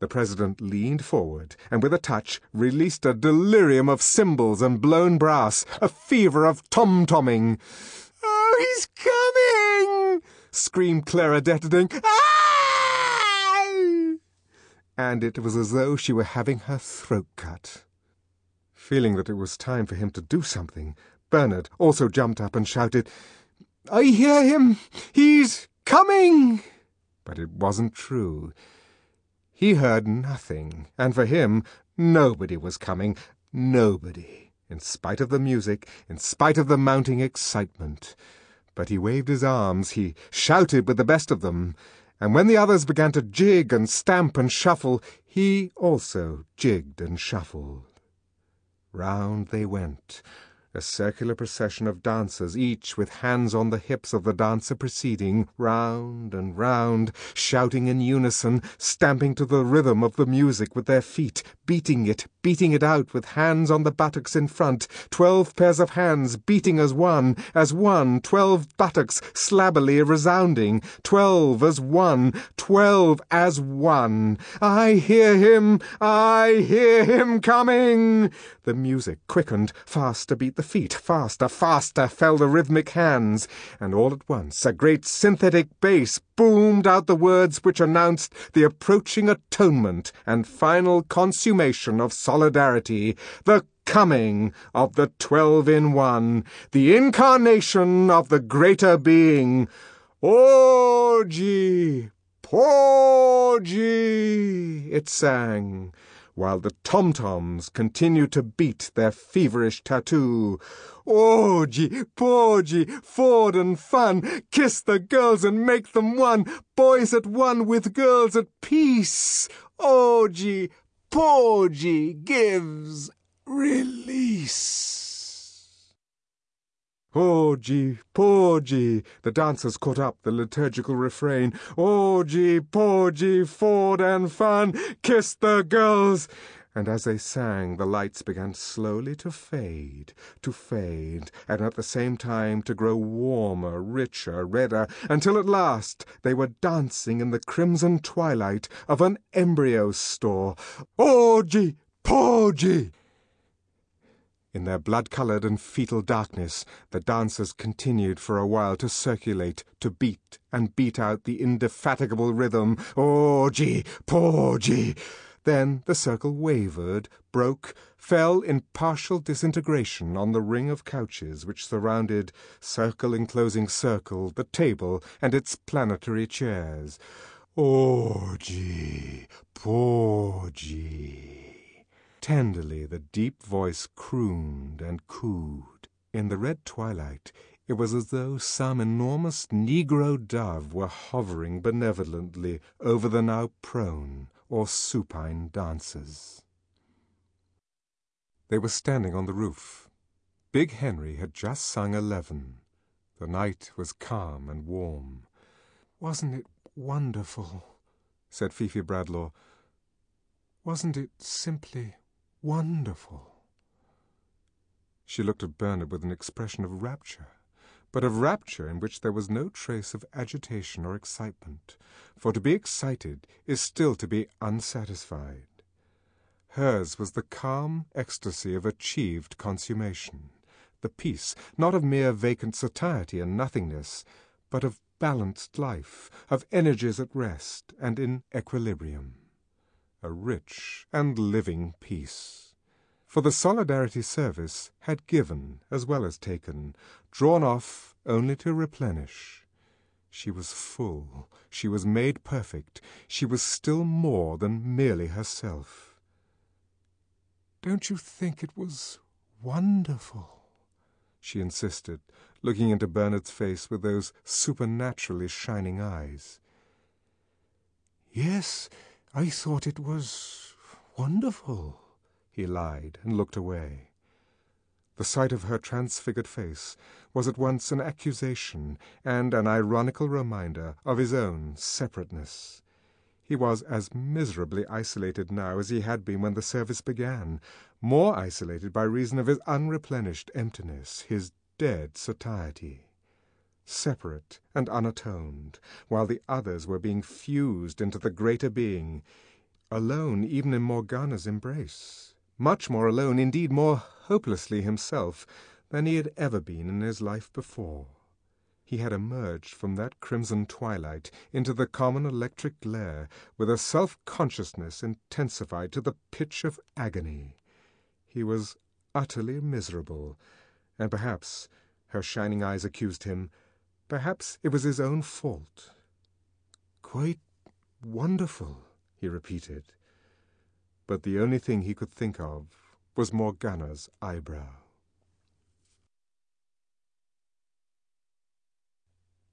The president leaned forward and with a touch released a delirium of cymbals and blown brass, a fever of tom-tomming. "Oh, he's coming!" screamed Clara Detterding. "Ah!" And it was as though she were having her throat cut. Feeling that it was time for him to do something, Bernard also jumped up and shouted, "I hear him! He's coming!" But it wasn't true. He heard nothing, and for him nobody was coming, nobody, in spite of the music, in spite of the mounting excitement. But he waved his arms, he shouted with the best of them, and when the others began to jig and stamp and shuffle, he also jigged and shuffled. Round they went, a circular procession of dancers, each with hands on the hips of the dancer preceding, round and round, shouting in unison, stamping to the rhythm of the music with their feet, beating it out with hands on the buttocks in front, 12 pairs of hands beating as one, 12 buttocks slabbily resounding, 12 as one, 12 as one. I hear him coming! The music quickened, faster beat the feet, faster fell the rhythmic hands, and all at once a great synthetic bass boomed out the words which announced the approaching atonement and final consummation of solidarity, the coming of the 12-in-1, the incarnation of the greater being. Orgy, porgy, it sang, while the tom-toms continued to beat their feverish tattoo. Orgy, porgy, Ford and fun, kiss the girls and make them one, boys at one with girls at peace. Orgy, porgy gives release. Orgy, porgy, the dancers caught up the liturgical refrain. Orgy, porgy, Ford and fun, kiss the girls. And as they sang, the lights began slowly to fade, and at the same time to grow warmer, richer, redder, until at last they were dancing in the crimson twilight of an embryo store. Orgy, porgy! In their blood-coloured and fetal darkness, the dancers continued for a while to circulate, to beat and beat out the indefatigable rhythm. Orgy, porgy! Then the circle wavered, broke, fell in partial disintegration on the ring of couches which surrounded, circle enclosing circle, the table and its planetary chairs. Orgy, porgy! Tenderly the deep voice crooned and cooed. In the red twilight it was as though some enormous negro dove were hovering benevolently over the now prone or supine dancers. They were standing on the roof. Big Henry had just sung 11. The night was calm and warm. "Wasn't it wonderful?" said Fifi Bradlaugh. "Wasn't it simply wonderful?" She looked at Bernard with an expression of rapture, but of rapture in which there was no trace of agitation or excitement, for to be excited is still to be unsatisfied. Hers was the calm ecstasy of achieved consummation, the peace, not of mere vacant satiety and nothingness, but of balanced life, of energies at rest and in equilibrium. A rich and living peace. For the solidarity service had given as well as taken, drawn off only to replenish. She was full, she was made perfect, she was still more than merely herself. "Don't you think it was wonderful?" she insisted, looking into Bernard's face with those supernaturally shining eyes. "Yes, I thought it was wonderful," he lied and looked away. The sight of her transfigured face was at once an accusation and an ironical reminder of his own separateness. He was as miserably isolated now as he had been when the service began, more isolated by reason of his unreplenished emptiness, his dead satiety. Separate and unatoned, while the others were being fused into the greater being, Alone even in Morgana's embrace. Much more alone, indeed more hopelessly himself, than he had ever been in his life before. He had emerged from that crimson twilight into the common electric glare with a self-consciousness intensified to the pitch of agony. He was utterly miserable, and perhaps, her shining eyes accused him, perhaps it was his own fault. "Quite wonderful," he repeated. But the only thing he could think of was Morgana's eyebrow.